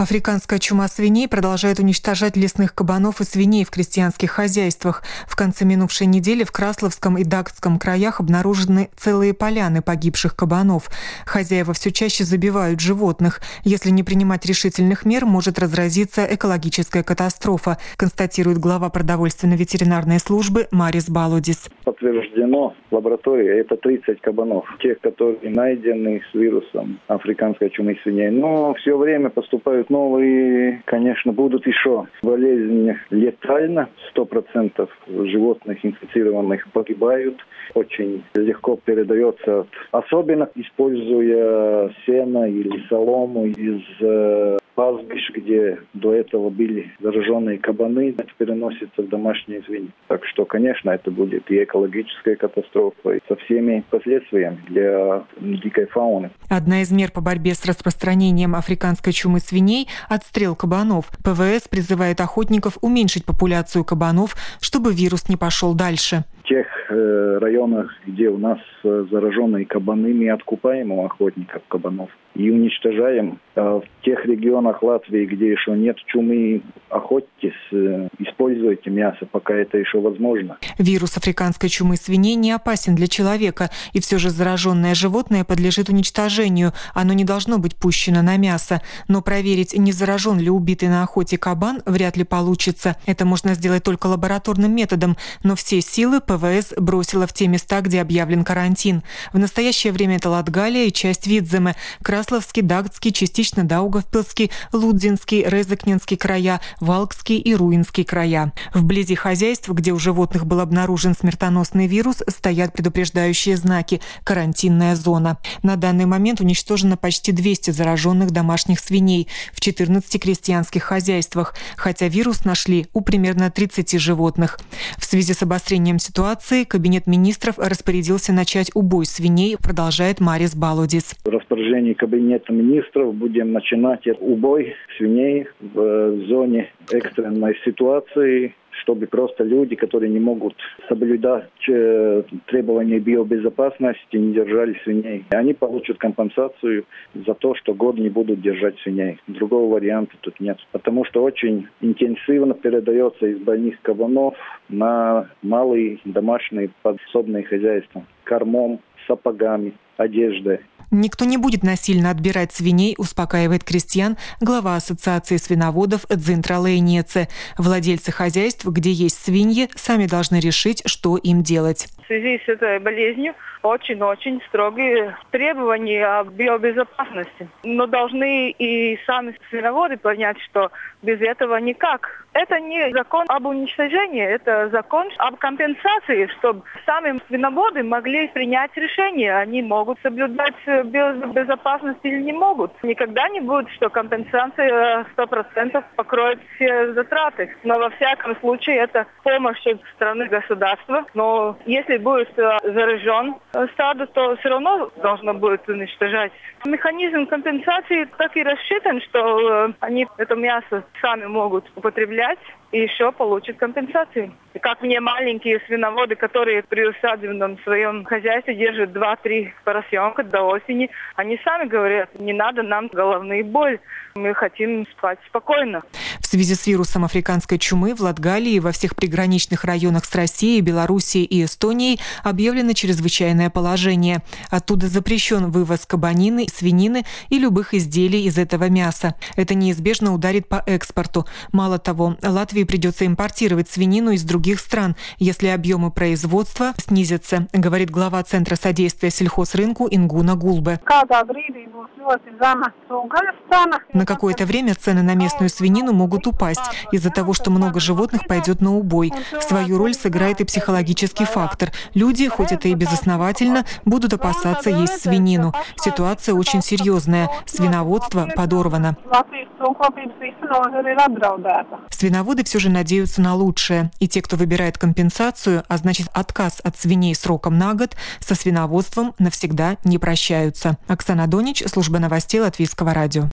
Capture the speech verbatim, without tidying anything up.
Африканская чума свиней продолжает уничтожать лесных кабанов и свиней в крестьянских хозяйствах. В конце минувшей недели в Красловском и Дагском краях обнаружены целые поляны погибших кабанов. Хозяева все чаще забивают животных. Если не принимать решительных мер, может разразиться экологическая катастрофа, констатирует глава продовольственно-ветеринарной службы Марис Балодис. Подтверждено в лаборатории это тридцать кабанов, тех, которые найдены с вирусом африканской чумы свиней. Но все время поступают новые, конечно, будут еще. Болезнь летальна, сто процентов животных инфицированных погибают. Очень легко передается, особенно используя сено или солому из э, пастбищ, где до этого были зараженные кабаны, это переносится в домашние свиньи. Так что, конечно, это будет и экологическая катастрофа, и со всеми последствиями для дикой фауны. Одна из мер по борьбе с распространением африканской чумы свиней – отстрел кабанов. ПВС призывает охотников уменьшить популяцию кабанов, чтобы вирус не пошел дальше. В тех э, районах, где у нас э, зараженные кабаны, мы откупаем у охотников кабанов и уничтожаем. А в тех регионах Латвии, где еще нет чумы, охотитесь, э, используйте мясо, пока это еще возможно. Вирус африканской чумы свиней не опасен для человека, и все же зараженное животное подлежит уничтожению. Оно не должно быть пущено на мясо. Но проверить, не заражен ли убитый на охоте кабан, вряд ли получится. Это можно сделать только лабораторным методом, но все силы ПВС бросила в те места, где объявлен карантин. В настоящее время это Латгалия и часть Видземе, Красловский, Дагский, частично Даугавпилский, Лудзинский, Резекненский края, Валкский и Руинский края. Вблизи хозяйств, где у животных был обнаружен смертоносный вирус, стоят предупреждающие знаки «карантинная зона». На данный момент уничтожено почти двести зараженных домашних свиней в четырнадцати крестьянских хозяйствах, хотя вирус нашли у примерно тридцати животных. В связи с обострением ситуации Кабинет министров распорядился начать убой свиней, продолжает Марис Балодис. В распоряжении Кабинета министров будем начинать убой свиней в зоне экстренной ситуации, чтобы просто люди, которые не могут соблюдать требования биобезопасности, не держали свиней. Они получат компенсацию за то, что год не будут держать свиней. Другого варианта тут нет. Потому что очень интенсивно передается из больных кабанов на малые домашние подсобные хозяйства. Кормом, сапогами, одеждой. Никто не будет насильно отбирать свиней, успокаивает крестьян глава Ассоциации свиноводов Дзинтра Лейнеце. Владельцы хозяйств, где есть свиньи, сами должны решить, что им делать. В связи с этой болезнью очень-очень строгие требования о биобезопасности. Но должны и сами свиноводы понять, что без этого никак. Это не закон об уничтожении, это закон об компенсации, чтобы сами свиноводы могли принять решение. Они могут соблюдать биобезопасность или не могут. Никогда не будет, что компенсация сто процентов покроет все затраты. Но во всяком случае это помощь со стороны государства. Но если будет заражен стадо, то все равно должно будет уничтожать. Механизм компенсации так и рассчитан, что они это мясо сами могут употреблять и еще получат компенсацию. И как мне маленькие свиноводы, которые при усадебном своем хозяйстве держат два-три поросенка до осени, они сами говорят, не надо нам головную боль, мы хотим спать спокойно. В связи с вирусом африканской чумы в Латгалии и во всех приграничных районах с Россией, Белоруссией и Эстонией объявлено чрезвычайное положение. Оттуда запрещен вывоз кабанины, свинины и любых изделий из этого мяса. Это неизбежно ударит по экспорту. Мало того, Латвии придется импортировать свинину из других стран, если объемы производства снизятся, говорит глава Центра содействия сельхозрынку Ингуна Гулбе. На какое-то время цены на местную свинину могут упасть из-за того, что много животных пойдет на убой. Свою роль сыграет и психологический фактор. Люди, хоть это и безосновательно, будут опасаться есть свинину. Ситуация очень серьезная. Свиноводство подорвано. Свиноводы все же надеются на лучшее. И те, кто выбирает компенсацию, а значит отказ от свиней сроком на год, со свиноводством навсегда не прощаются. Оксана Донич, служба новостей Латвийского радио.